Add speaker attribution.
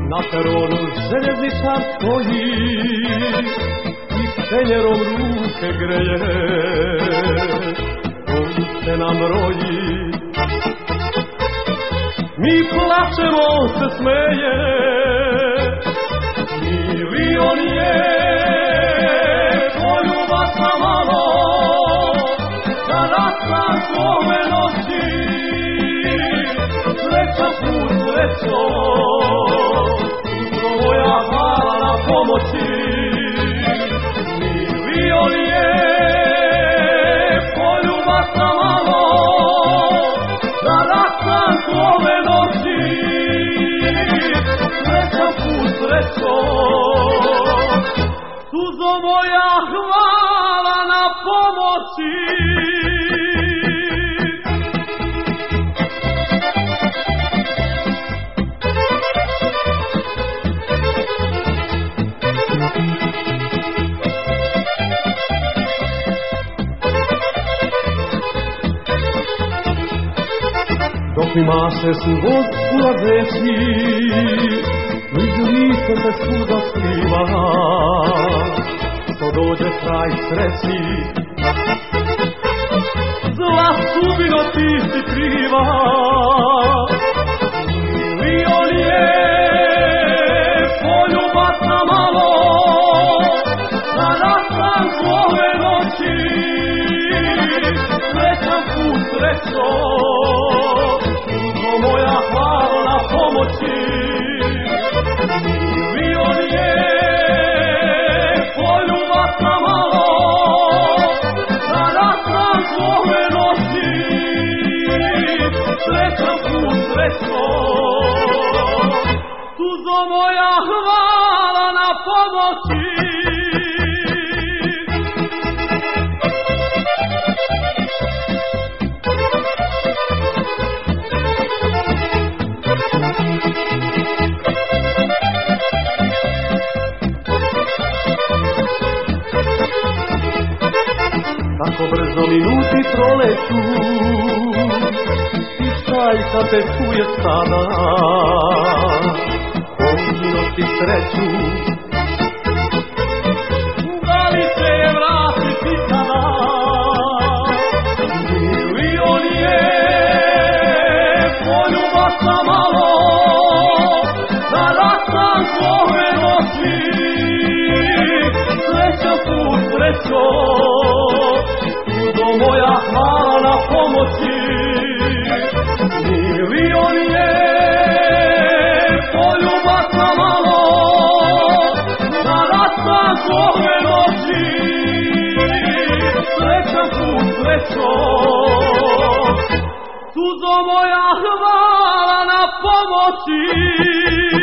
Speaker 1: Na peronu željezničar stoji i štenjerom ruke greje, on se nam roji. Mi plačemo, on se smeje, milion je poljubac na malo, da rastan ove noći, sreća put srećo, suzo moja hvala na pomoći. Milion je poljubac na malo, da rastan ove noći, sreća put srećo, suzo moja hvala na pomoći. Dok mi mašeš u voz ulazeći, blizu lice te svuda skriva, što dođe kraj sreći. Zla sudbino ti si kriva, milion je poljubac na malo, da rastan ove noći, srećan put srećo, moja hvala na pomoći. Milion je poljubac na malo, da rastan ove noći, srećan put srećo, suzo moja hvala na pomoći. Tako brzo minuti proleću, i šajka te čuje sada, pominuti sreću. Da li će je vratiti kada? Milion je poljubac na malo, da rastan ove noći, sreća put srećo, moja hvala na pomoći. Milion je poljubac na malo, da rastan ove noći, srećan put srećo, suzo moja hvala na pomoći.